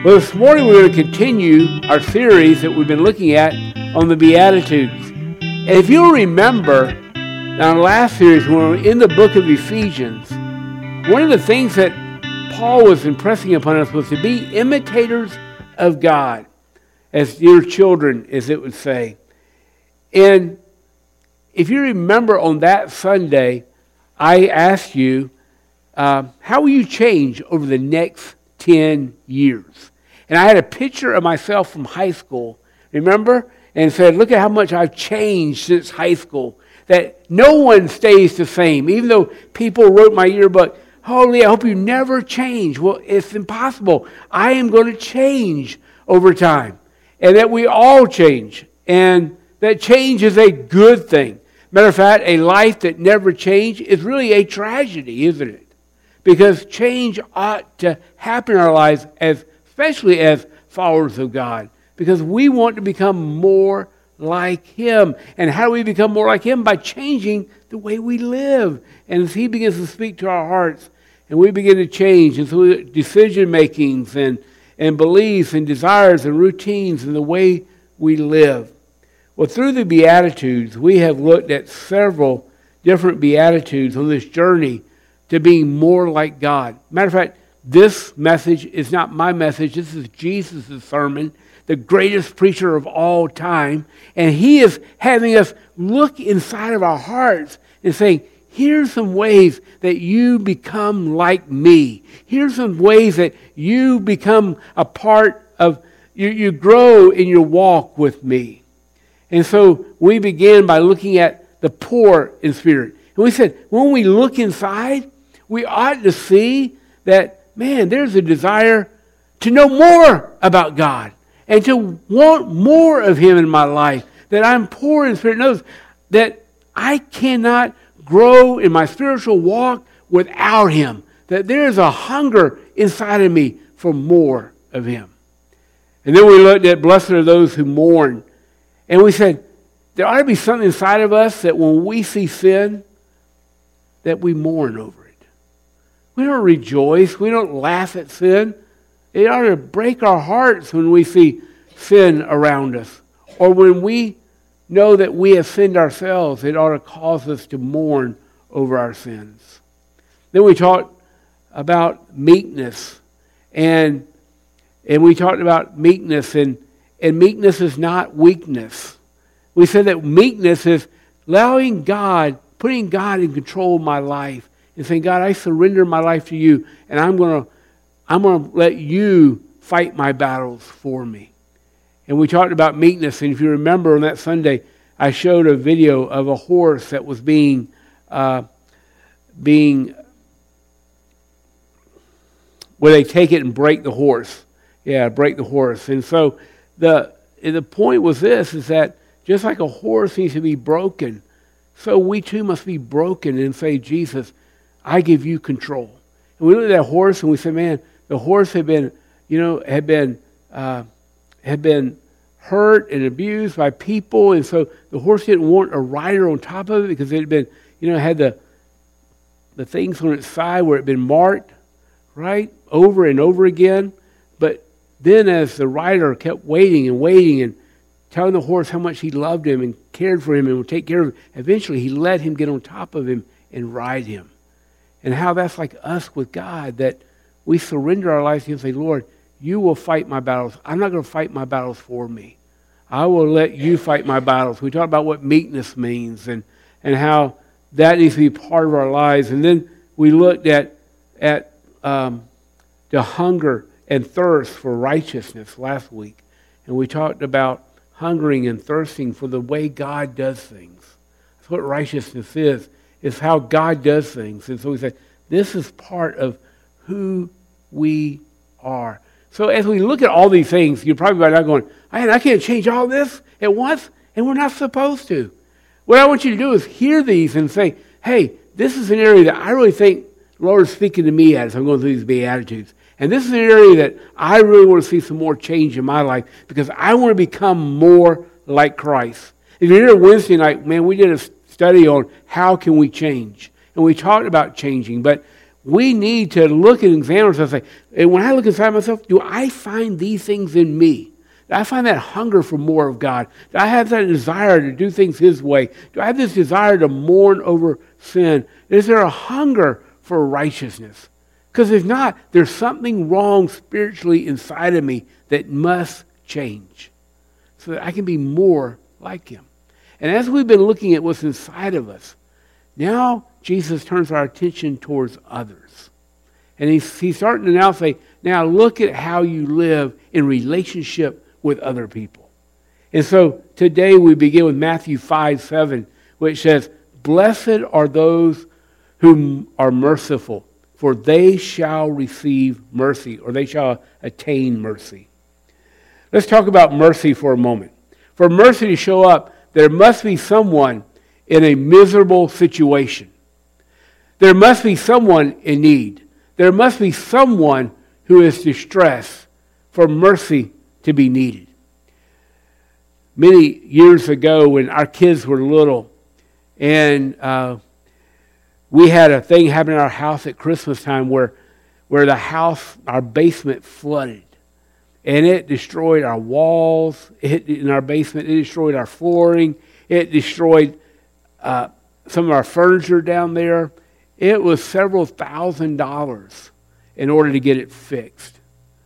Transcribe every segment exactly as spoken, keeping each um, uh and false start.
Well, this morning we're going to continue our series that we've been looking at on the Beatitudes. And if you'll remember, in our last series, when we were in the book of Ephesians, one of the things that Paul was impressing upon us was to be imitators of God, as dear children, as it would say. And if you remember on that Sunday, I asked you, uh, how will you change over the next ten years? And I had a picture of myself from high school, remember? And said, look at how much I've changed since high school. That no one stays the same. Even though people wrote my yearbook, Holy, I hope you never change. Well, it's impossible. I am going to change over time. And that we all change. And that change is a good thing. Matter of fact, a life that never changed is really a tragedy, isn't it? Because change ought to happen in our lives, as, especially as followers of God. Because we want to become more like Him. And how do we become more like Him? By changing the way we live. And as He begins to speak to our hearts, and we begin to change, and through decision makings and, and beliefs and desires and routines and the way we live. Well, through the Beatitudes, we have looked at several different Beatitudes on this journey to being more like God. Matter of fact, this message is not my message. This is Jesus' sermon, the greatest preacher of all time. And He is having us look inside of our hearts and saying, here's some ways that you become like me. Here's some ways that you become a part of, you, you grow in your walk with me. And so we began by looking at the poor in spirit. And we said, when we look inside, we ought to see that, man, there's a desire to know more about God and to want more of Him in my life, that I'm poor in spirit. Notice that I cannot grow in my spiritual walk without Him, that there is a hunger inside of me for more of Him. And then we looked at blessed are those who mourn. And we said, there ought to be something inside of us that when we see sin, that we mourn over it. We don't rejoice. We don't laugh at sin. It ought to break our hearts when we see sin around us. Or when we know that we have sinned ourselves, it ought to cause us to mourn over our sins. Then we talked about meekness. And, and we talked about meekness, and, and meekness is not weakness. We said that meekness is allowing God, putting God in control of my life, and saying, God, I surrender my life to you, and I'm going to I'm going to let you fight my battles for me. And we talked about meekness, and if you remember on that Sunday, I showed a video of a horse that was being, uh, being, where they take it and break the horse. Yeah, break the horse. And so the the point was this, is that just like a horse needs to be broken, so we too must be broken and say, Jesus, I give you control. And we looked at that horse and we said, man, the horse had been, you know, had been, uh, had been hurt and abused by people. And so the horse didn't want a rider on top of it because it had been, you know, had the, the things on its side where it had been marked, right, over and over again. But then as the rider kept waiting and waiting and telling the horse how much he loved him and cared for him and would take care of him, eventually he let him get on top of him and ride him. And how that's like us with God, that we surrender our lives to Him and say, Lord, you will fight my battles. I'm not going to fight my battles for me. I will let you fight my battles. We talked about what meekness means and, and how that needs to be part of our lives. And then we looked at, at um, the hunger and thirst for righteousness last week. And we talked about hungering and thirsting for the way God does things. That's what righteousness is. It's how God does things. And so we say, this is part of who we are. So as we look at all these things, you're probably right now going, I, I can't change all this at once, and we're not supposed to. What I want you to do is hear these and say, hey, this is an area that I really think the Lord is speaking to me at as I'm going through these Beatitudes. And this is an area that I really want to see some more change in my life because I want to become more like Christ. If you're here Wednesday night, man, we did a study on how can we change. And we talked about changing, but we need to look and examine ourselves and say, and when I look inside myself, do I find these things in me? Do I find that hunger for more of God? Do I have that desire to do things His way? Do I have this desire to mourn over sin? Is there a hunger for righteousness? Because if not, there's something wrong spiritually inside of me that must change so that I can be more like Him. And as we've been looking at what's inside of us, now Jesus turns our attention towards others. And he's, he's starting to now say, now look at how you live in relationship with other people. And so today we begin with Matthew five seven, which says, blessed are those who are merciful, for they shall receive mercy, or they shall attain mercy. Let's talk about mercy for a moment. For mercy to show up, there must be someone in a miserable situation. There must be someone in need. There must be someone who is distressed for mercy to be needed. Many years ago when our kids were little, and uh, we had a thing happen in our house at Christmas time where, where the house, our basement flooded. And it destroyed our walls it, in our basement. It destroyed our flooring. It destroyed uh, some of our furniture down there. It was several thousand dollars in order to get it fixed.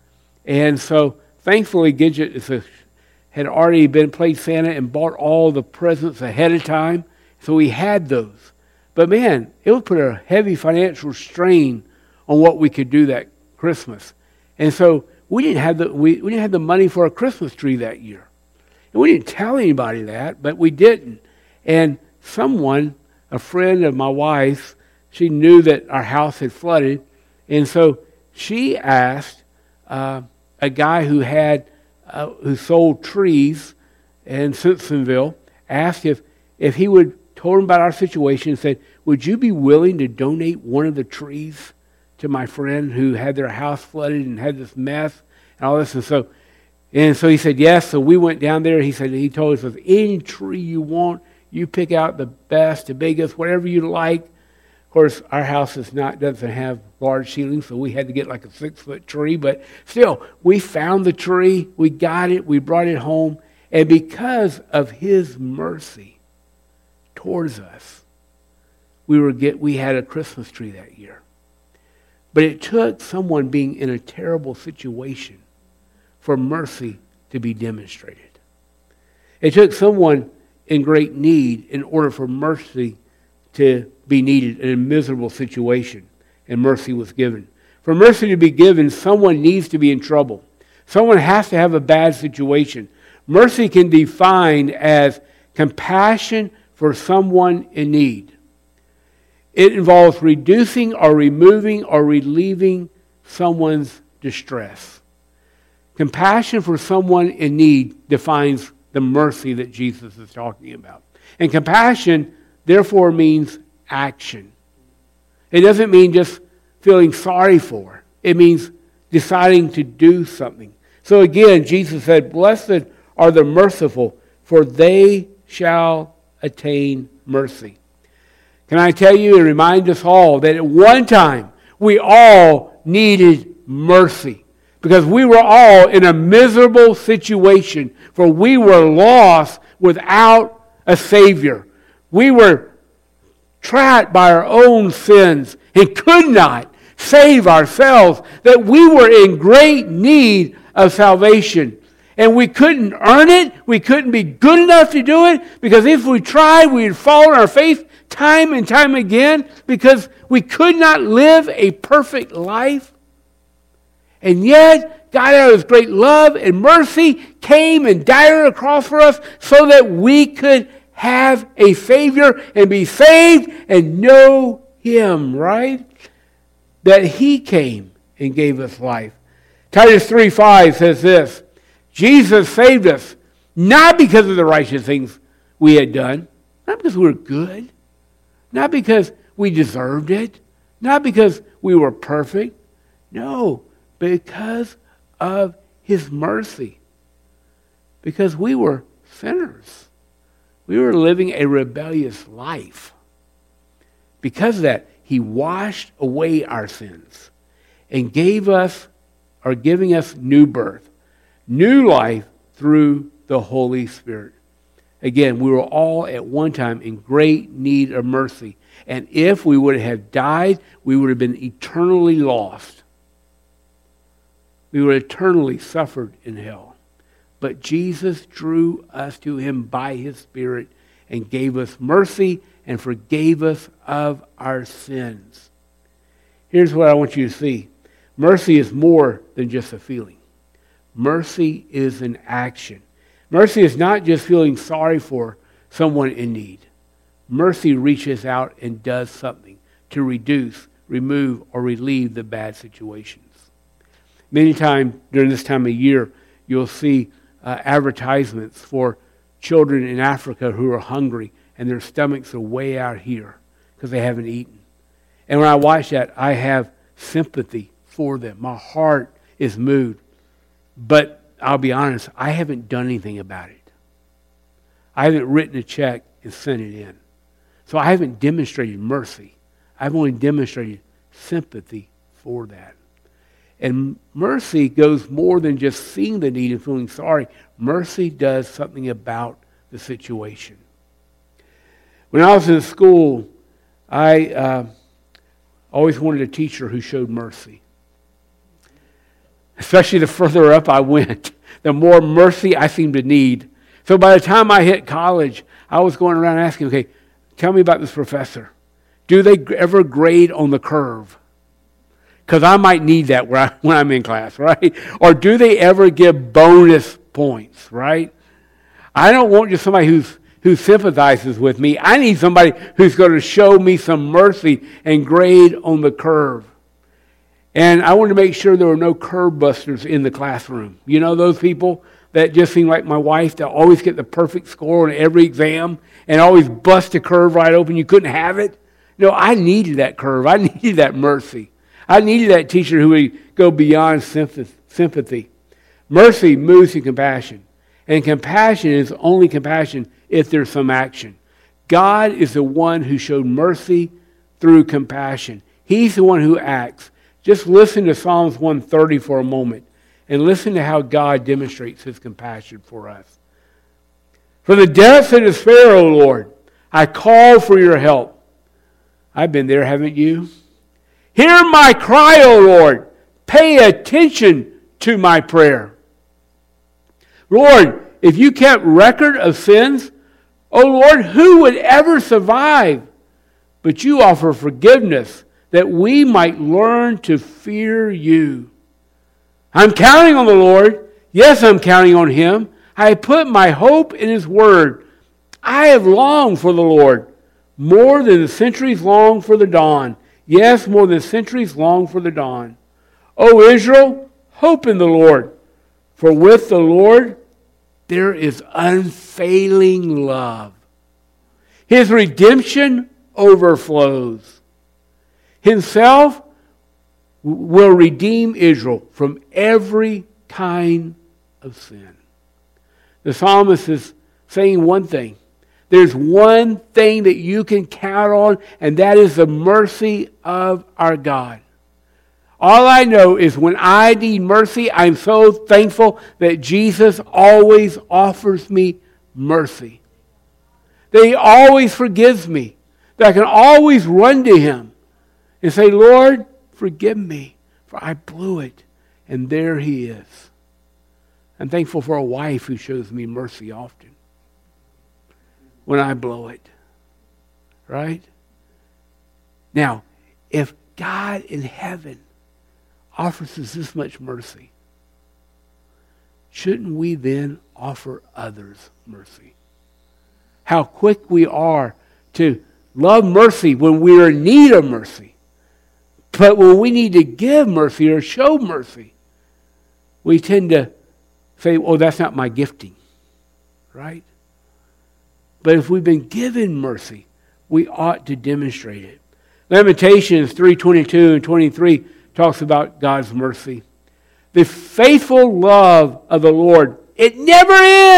And so, thankfully, Gidget is a, had already been played Santa and bought all the presents ahead of time. So we had those. But man, it would put a heavy financial strain on what we could do that Christmas. And so we didn't have the we, we didn't have the money for a Christmas tree that year. And we didn't tell anybody that, but we didn't. And someone, a friend of my wife's, she knew that our house had flooded. And so she asked uh, a guy who had uh, who sold trees in Simpsonville, asked if, if he would, told him about our situation and said, would you be willing to donate one of the trees to my friend who had their house flooded and had this mess and all this? And so and so he said yes. So we went down there. He said, he told us, any tree you want, you pick out the best, the biggest, whatever you like. Of course, our house is not doesn't have large ceilings, so we had to get like a six-foot tree. But still, we found the tree, we got it, we brought it home. And because of His mercy towards us, we were get we had a Christmas tree that year. But it took someone being in a terrible situation for mercy to be demonstrated. It took someone in great need in order for mercy to be needed in a miserable situation, and mercy was given. For mercy to be given, someone needs to be in trouble. Someone has to have a bad situation. Mercy can be defined as compassion for someone in need. It involves reducing or removing or relieving someone's distress. Compassion for someone in need defines the mercy that Jesus is talking about. And compassion, therefore, means action. It doesn't mean just feeling sorry for. It means deciding to do something. So again, Jesus said, blessed are the merciful, for they shall attain mercy. Can I tell you and remind us all that at one time we all needed mercy because we were all in a miserable situation, for we were lost without a Savior. We were trapped by our own sins and could not save ourselves, that we were in great need of salvation. And we couldn't earn it. We couldn't be good enough to do it, because if we tried, we'd fall on our face time and time again, because we could not live a perfect life. And yet, God, out of His great love and mercy, came and died on the cross for us so that we could have a Savior and be saved and know Him, right? That He came and gave us life. Titus three five says this, Jesus saved us not because of the righteous things we had done, not because we were good, not because we deserved it, not because we were perfect. No, because of His mercy. Because we were sinners. We were living a rebellious life. Because of that, He washed away our sins and gave us, or giving us new birth, new life through the Holy Spirit. Again, we were all at one time in great need of mercy. And if we would have died, we would have been eternally lost. We would have eternally suffered in hell. But Jesus drew us to him by his Spirit and gave us mercy and forgave us of our sins. Here's what I want you to see. Mercy is more than just a feeling. Mercy is an action. Mercy is not just feeling sorry for someone in need. Mercy reaches out and does something to reduce, remove, or relieve the bad situations. Many times during this time of year, you'll see uh, advertisements for children in Africa who are hungry and their stomachs are way out here because they haven't eaten. And when I watch that, I have sympathy for them. My heart is moved. But I'll be honest, I haven't done anything about it. I haven't written a check and sent it in. So I haven't demonstrated mercy. I've only demonstrated sympathy for that. And mercy goes more than just seeing the need and feeling sorry. Mercy does something about the situation. When I was in school, I uh, always wanted a teacher who showed mercy. Especially the further up I went, the more mercy I seemed to need. So by the time I hit college, I was going around asking, okay, tell me about this professor. Do they ever grade on the curve? Because I might need that when, I, when I'm in class, right? Or do they ever give bonus points, right? I don't want just somebody who's who sympathizes with me. I need somebody who's going to show me some mercy and grade on the curve. And I wanted to make sure there were no curve busters in the classroom. You know those people that just seem like my wife that always get the perfect score on every exam and always bust a curve right open. You couldn't have it. No, I needed that curve. I needed that mercy. I needed that teacher who would go beyond sympathy. Mercy moves to compassion. And compassion is only compassion if there's some action. God is the one who showed mercy through compassion. He's the one who acts. Just listen to Psalms one thirty for a moment and listen to how God demonstrates his compassion for us. From the depths of despair, O Lord, I call for your help. I've been there, haven't you? Hear my cry, O Lord. Pay attention to my prayer. Lord, if you kept record of sins, O Lord, who would ever survive? But you offer forgiveness that we might learn to fear you. I'm counting on the Lord. Yes, I'm counting on him. I put my hope in his word. I have longed for the Lord more than the centuries long for the dawn. Yes, more than centuries long for the dawn. O Israel, hope in the Lord. For with the Lord there is unfailing love. His redemption overflows. Himself will redeem Israel from every kind of sin. The psalmist is saying one thing. There's one thing that you can count on, and that is the mercy of our God. All I know is when I need mercy, I'm so thankful that Jesus always offers me mercy. That he always forgives me. That I can always run to him and say, Lord, forgive me, for I blew it. And there he is. I'm thankful for a wife who shows me mercy often when I blow it. Right? Now, if God in heaven offers us this much mercy, shouldn't we then offer others mercy? How quick we are to love mercy when we are in need of mercy. But when we need to give mercy or show mercy, we tend to say, oh, that's not my gifting. Right? But if we've been given mercy, we ought to demonstrate it. Lamentations three twenty-two and twenty-three talks about God's mercy. The faithful love of the Lord, it never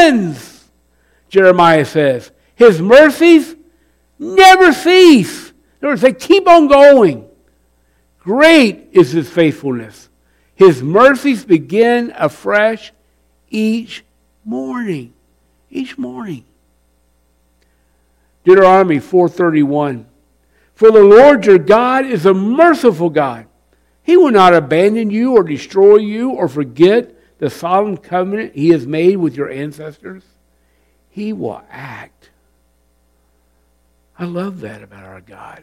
ends, Jeremiah says. His mercies never cease. In other words, they keep on going. Great is his faithfulness. His mercies begin afresh each morning. Each morning. Deuteronomy four thirty-one. For the Lord your God is a merciful God. He will not abandon you or destroy you or forget the solemn covenant he has made with your ancestors. He will act. I love that about our God.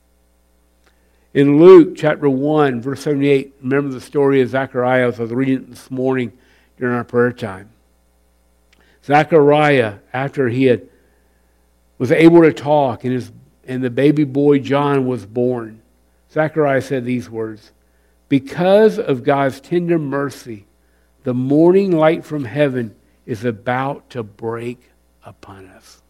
In Luke chapter one, verse seventy-eight, remember the story of Zechariah as I was reading it this morning during our prayer time. Zechariah, after he had was able to talk and his and the baby boy John was born, Zechariah said these words, because of God's tender mercy, the morning light from heaven is about to break upon us.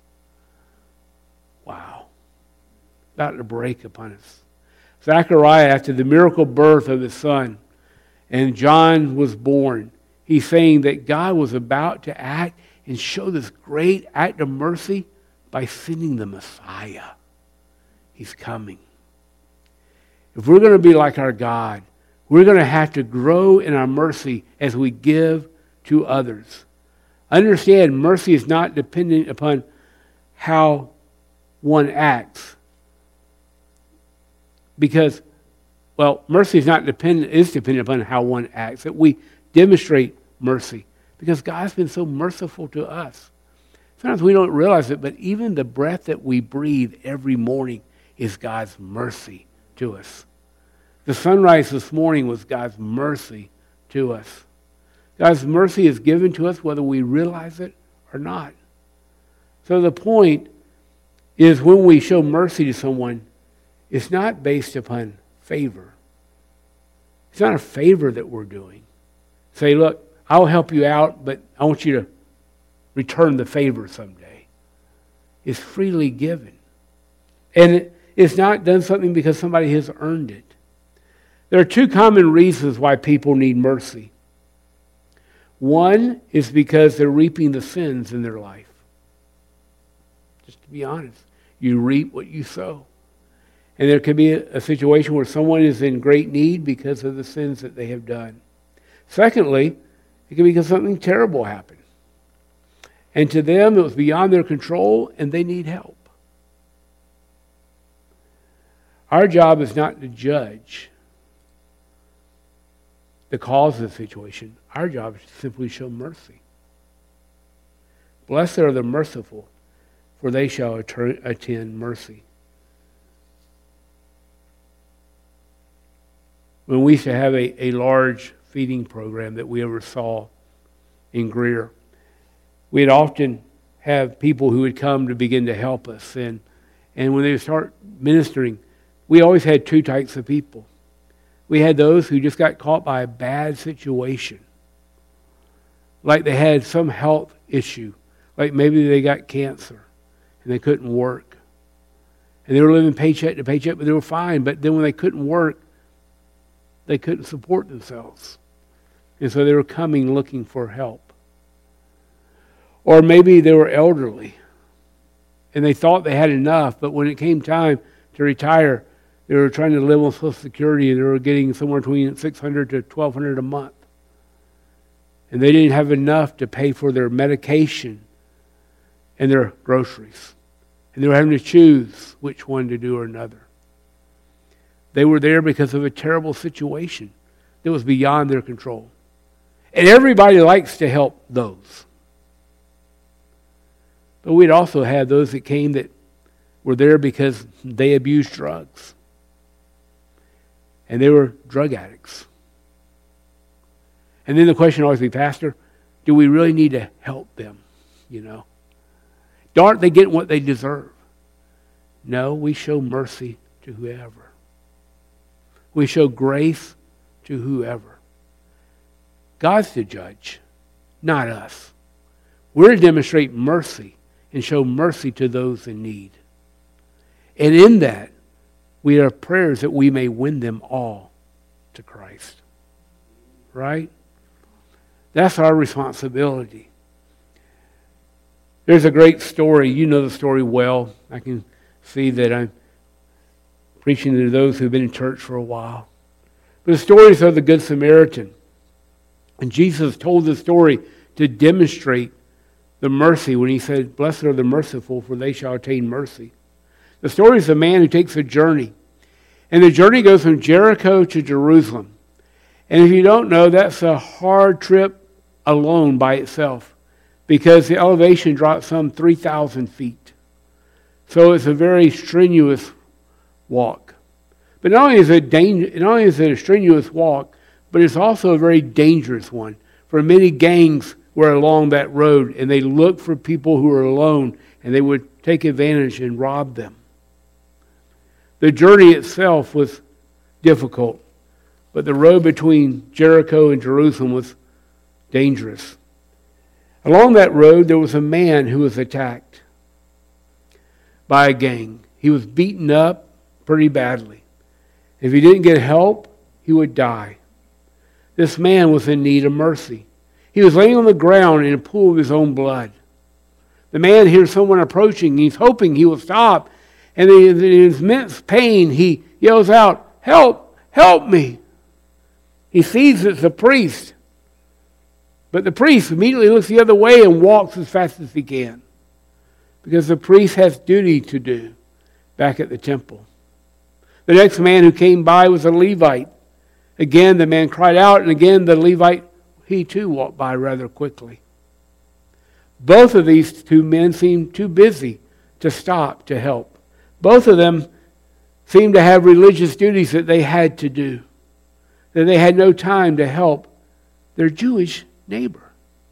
Wow. About to break upon us. Zechariah, after the miracle birth of his son, and John was born, he's saying that God was about to act and show this great act of mercy by sending the Messiah. He's coming. If we're going to be like our God, we're going to have to grow in our mercy as we give to others. Understand, mercy is not dependent upon how one acts. Because, well, mercy is not dependent, is dependent upon how one acts. That we demonstrate mercy. Because God's been so merciful to us. Sometimes we don't realize it, but even the breath that we breathe every morning is God's mercy to us. The sunrise this morning was God's mercy to us. God's mercy is given to us whether we realize it or not. So the point is when we show mercy to someone, it's not based upon favor. It's not a favor that we're doing. Say, look, I'll help you out, but I want you to return the favor someday. It's freely given. And it, it's not done something because somebody has earned it. There are two common reasons why people need mercy. One is because they're reaping the sins in their life. Just to be honest, you reap what you sow. And there could be a, a situation where someone is in great need because of the sins that they have done. Secondly, it could be because something terrible happened. And to them, it was beyond their control, and they need help. Our job is not to judge the cause of the situation. Our job is to simply show mercy. Blessed are the merciful, for they shall attain mercy. When we used to have a, a large feeding program that we oversaw in Greer, we'd often have people who would come to begin to help us. And, and when they would start ministering, we always had two types of people. We had those who just got caught by a bad situation. Like they had some health issue. Like maybe they got cancer and they couldn't work. And they were living paycheck to paycheck, but they were fine. But then when they couldn't work, they couldn't support themselves. And so they were coming looking for help. Or maybe they were elderly and they thought they had enough, but when it came time to retire, they were trying to live on Social Security and they were getting somewhere between six hundred to twelve hundred a month. And they didn't have enough to pay for their medication and their groceries. And they were having to choose which one to do or another. They were there because of a terrible situation that was beyond their control. And everybody likes to help those. But we'd also have those that came that were there because they abused drugs. And they were drug addicts. And then the question always be, Pastor, do we really need to help them? You know, aren't they getting what they deserve? No, we show mercy to whoever. We show grace to whoever. God's the judge, not us. We're to demonstrate mercy and show mercy to those in need. And in that, we have prayers that we may win them all to Christ. Right? That's our responsibility. There's a great story. You know the story well. I can see that I'm preaching to those who've been in church for a while. But the stories of the Good Samaritan. And Jesus told the story to demonstrate the mercy when he said, "Blessed are the merciful, for they shall attain mercy." The story is a man who takes a journey. And the journey goes from Jericho to Jerusalem. And if you don't know, that's a hard trip alone by itself, because the elevation drops some three thousand feet. So it's a very strenuous walk. But not only is it danger, not only is it a strenuous walk, but it's also a very dangerous one. For many gangs were along that road, and they looked for people who were alone, and they would take advantage and rob them. The journey itself was difficult, but the road between Jericho and Jerusalem was dangerous. Along that road, there was a man who was attacked by a gang. He was beaten up pretty badly. If he didn't get help, he would die. This man was in need of mercy. He was laying on the ground in a pool of his own blood. The man hears someone approaching. He's hoping he will stop. And in his immense pain, he yells out, "Help! Help me!" He sees it's a priest. But the priest immediately looks the other way and walks as fast as he can, because the priest has duty to do back at the temple. The next man who came by was a Levite. Again, the man cried out, and again the Levite, he too walked by rather quickly. Both of these two men seemed too busy to stop to help. Both of them seemed to have religious duties that they had to do, that they had no time to help their Jewish neighbor.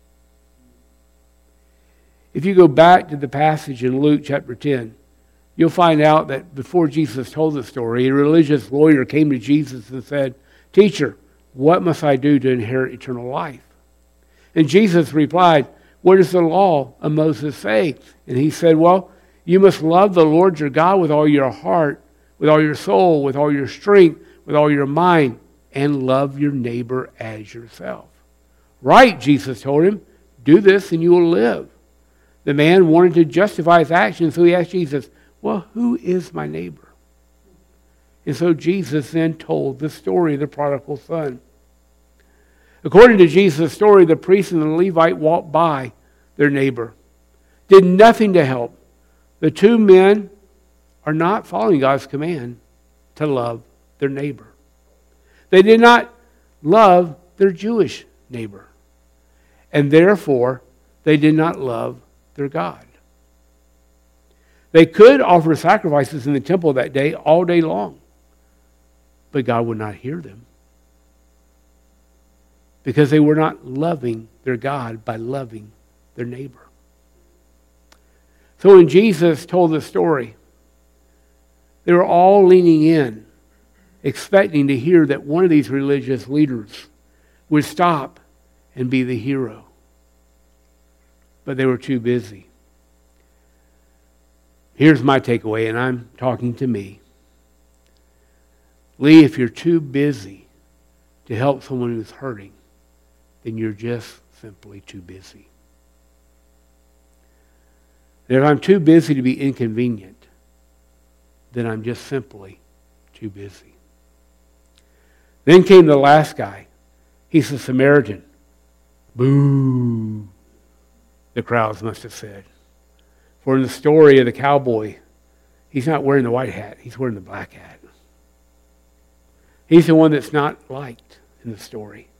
If you go back to the passage in Luke chapter ten, you'll find out that before Jesus told the story, a religious lawyer came to Jesus and said, "Teacher, what must I do to inherit eternal life?" And Jesus replied, "What does the law of Moses say?" And he said, "Well, you must love the Lord your God with all your heart, with all your soul, with all your strength, with all your mind, and love your neighbor as yourself." "Right," Jesus told him. "Do this and you will live." The man wanted to justify his actions, so he asked Jesus, "Well, who is my neighbor?" And so Jesus then told the story of the prodigal son. According to Jesus' story, the priest and the Levite walked by their neighbor, did nothing to help. The two men are not following God's command to love their neighbor. They did not love their Jewish neighbor, and therefore they did not love their God. They could offer sacrifices in the temple that day all day long, but God would not hear them, because they were not loving their God by loving their neighbor. So when Jesus told the story, they were all leaning in, expecting to hear that one of these religious leaders would stop and be the hero. But they were too busy. Here's my takeaway, and I'm talking to me. Lee, if you're too busy to help someone who's hurting, then you're just simply too busy. If I'm too busy to be inconvenient, then I'm just simply too busy. Then came the last guy. He's a Samaritan. Boo, the crowds must have said. For in the story of the cowboy, he's not wearing the white hat, he's wearing the black hat. He's the one that's not liked in the story.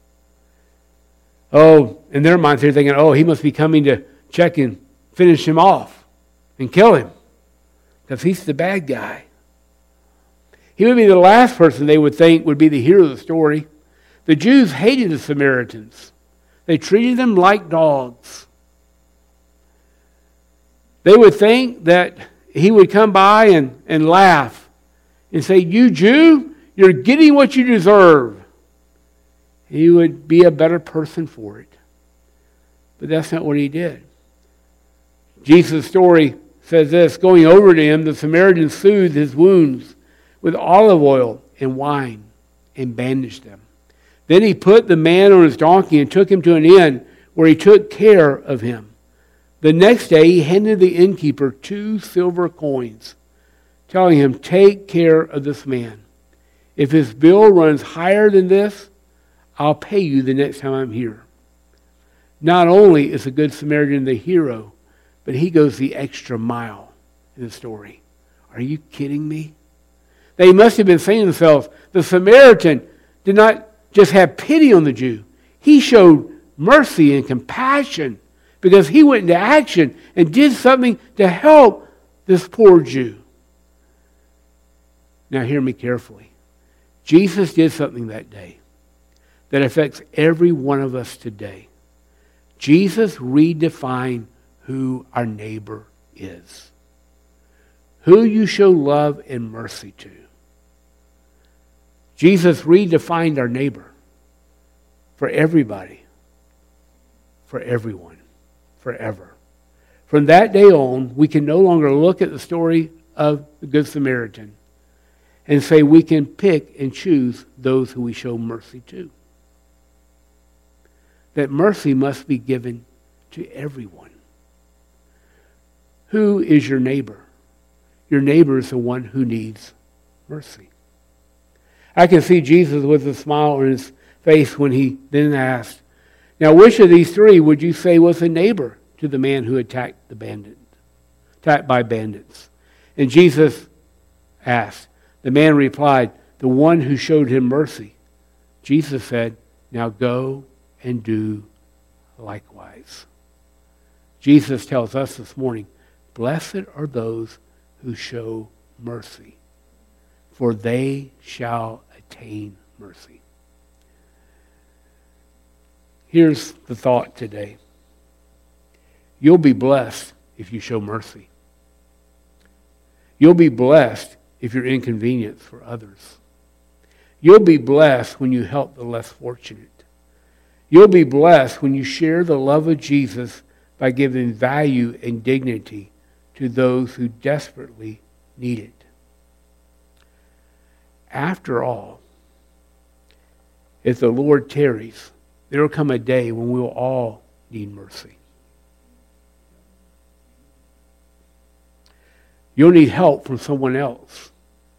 Oh, in their minds they're thinking, oh, he must be coming to check and finish him off and kill him, because he's the bad guy. He would be the last person they would think would be the hero of the story. The Jews hated the Samaritans. They treated them like dogs. They would think that he would come by and, and laugh and say, "You Jew, you're getting what you deserve." He would be a better person for it. But that's not what he did. Jesus' story says this: going over to him, the Samaritan soothed his wounds with olive oil and wine and bandaged them. Then he put the man on his donkey and took him to an inn where he took care of him. The next day he handed the innkeeper two silver coins. telling him, take care of this man. If his bill runs higher than this, I'll pay you the next time I'm here. Not only is the Good Samaritan the hero, but he goes the extra mile in the story. Are you kidding me? They must have been saying to themselves, the Samaritan did not just have pity on the Jew. He showed mercy and compassion because he went into action and did something to help this poor Jew. Now hear me carefully. Jesus did something that day that affects every one of us today. Jesus redefined who our neighbor is. Who you show love and mercy to. Jesus redefined our neighbor for everybody, for everyone, forever. From that day on, we can no longer look at the story of the Good Samaritan and say we can pick and choose those who we show mercy to. That mercy must be given to everyone. Who is your neighbor? Your neighbor is the one who needs mercy. I can see Jesus with a smile on his face when he then asked, now which of these three would you say was a neighbor to the man who attacked the bandit, attacked by bandits? And Jesus asked. The man replied, the one who showed him mercy. Jesus said, now go and do likewise. Jesus tells us this morning, blessed are those who show mercy, for they shall attain mercy. Here's the thought today. You'll be blessed if you show mercy. You'll be blessed if you're inconvenienced for others. You'll be blessed when you help the less fortunate. You'll be blessed when you share the love of Jesus by giving value and dignity to those who desperately need it. After all, if the Lord tarries, there will come a day when we will all need mercy. You'll need help from someone else.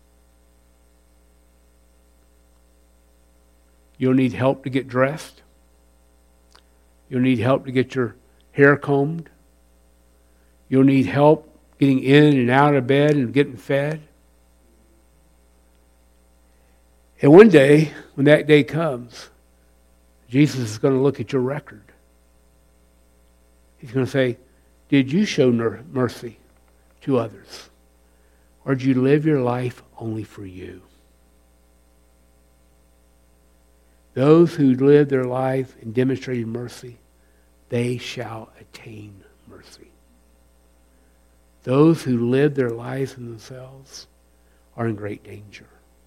You'll need help to get dressed. You'll need help to get your hair combed. You'll need help getting in and out of bed and getting fed. And one day, when that day comes, Jesus is going to look at your record. He's going to say, did you show mercy to others? Or did you live your life only for you? Those who live their life and demonstrated mercy, they shall attain mercy. Those who live their lives in themselves are in great danger.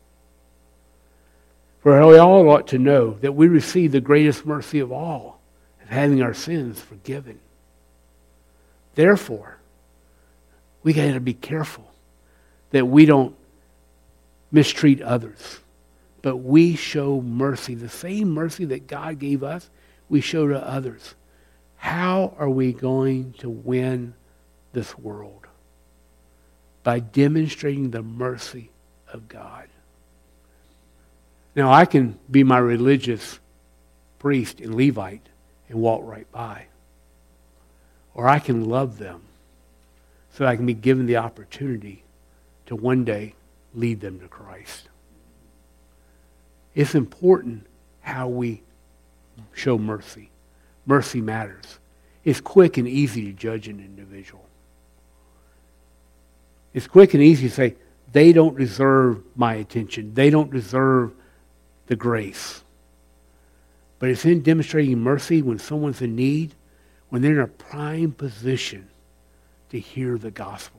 For we all ought to know that we receive the greatest mercy of all, of having our sins forgiven. Therefore, we got to be careful that we don't mistreat others, but we show mercy. The same mercy that God gave us, we show to others. How are we going to win this world? By demonstrating the mercy of God. Now, I can be my religious priest and Levite and walk right by. Or I can love them so I can be given the opportunity to one day lead them to Christ. It's important how we show mercy. Mercy matters. It's quick and easy to judge an individual. It's quick and easy to say, they don't deserve my attention. They don't deserve the grace. But it's in demonstrating mercy when someone's in need, when they're in a prime position to hear the gospel.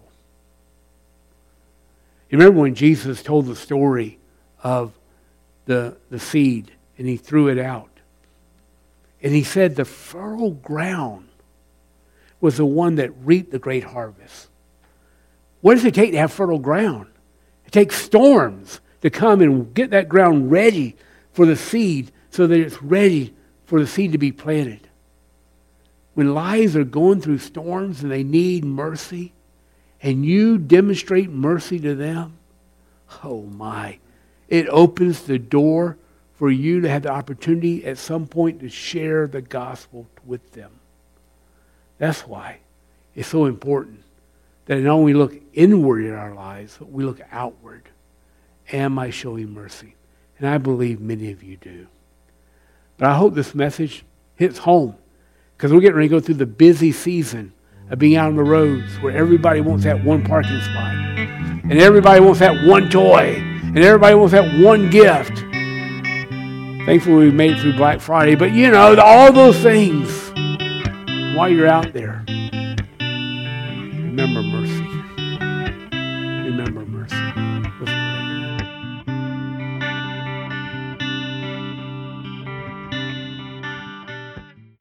You remember when Jesus told the story of the, the seed and he threw it out. And he said the fertile ground was the one that reaped the great harvest. What does it take to have fertile ground? It takes storms to come and get that ground ready for the seed so that it's ready for the seed to be planted. When lives are going through storms and they need mercy and you demonstrate mercy to them, oh my, it opens the door for you to have the opportunity at some point to share the gospel with them. That's why it's so important that not only look inward in our lives, but we look outward. Am I showing mercy? And I believe many of you do. But I hope this message hits home, because we're getting ready to go through the busy season of being out on the roads where everybody wants that one parking spot, and everybody wants that one toy, and everybody wants that one gift. Thankfully, we made it through Black Friday, but you know, all those things. While you're out there, remember mercy. Remember mercy.